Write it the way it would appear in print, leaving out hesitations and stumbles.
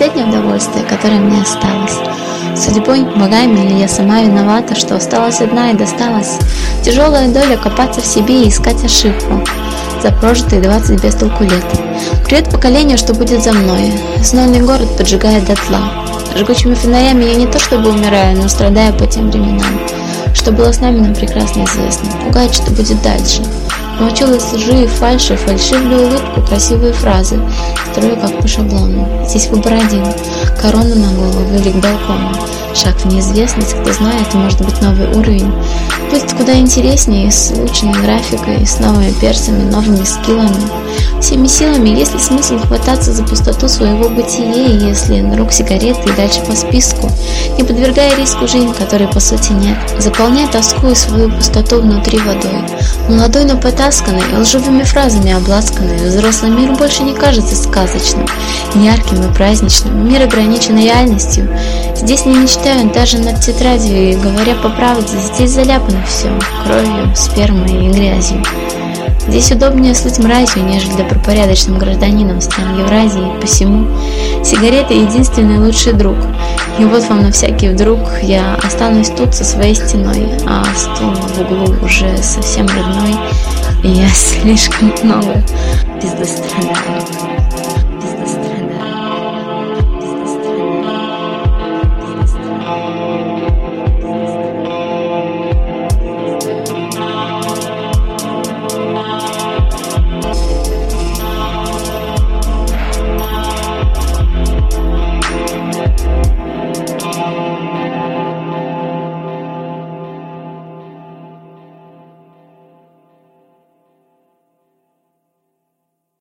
последнее удовольствие, которое мне осталось. Судьбой, богами или я сама виновата, что осталась одна и досталась тяжелая доля копаться в себе и искать ошибку за прожитые 20 без толку лет. Привет поколению, что будет за мной. Знойный город поджигает дотла. Жгучими фонарями я не то чтобы умираю, но страдаю по тем временам. Что было с нами, нам прекрасно известно. Пугает, что будет дальше. Научилась лжи и фальши, фальшивлю улыбку, красивые фразы. Строю как по шаблону. Здесь выбор один. Корона на голову или к балкону. Шаг в неизвестность, кто знает, может быть новый уровень. Будет куда интереснее, с улучшенной графикой, с новыми перцами, новыми скиллами. Всеми силами, есть ли смысл хвататься за пустоту своего бытия, если на рук сигареты и дальше по списку, не подвергая риску жизнь, которой по сути нет, заполняя тоску и свою пустоту внутри водой. Молодой, но потасканный, лживыми фразами обласканный, взрослый мир больше не кажется сказочным, ярким и праздничным, мир ограничен реальностью. Здесь не мечтаю даже над тетрадью, и говоря по правде, здесь заляпано все кровью, спермой и грязью. Здесь удобнее слыть мразью, нежели добропорядочным гражданином стран Евразии, посему сигарета — единственный лучший друг. И вот вам на всякий вдруг я останусь тут со своей стеной, а стул в углу уже совсем родной, и я слишком много пиздострадаю.